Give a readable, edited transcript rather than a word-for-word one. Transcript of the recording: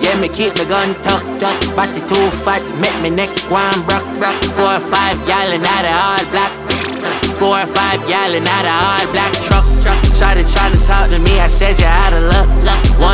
Yeah, me keep my gun tucked up. Body too fat, make me neck one brock. 4 or 5 gal in the all black. 4 or 5 gal in the all black truck. Shawty tryna talk to me, I said you out of luck.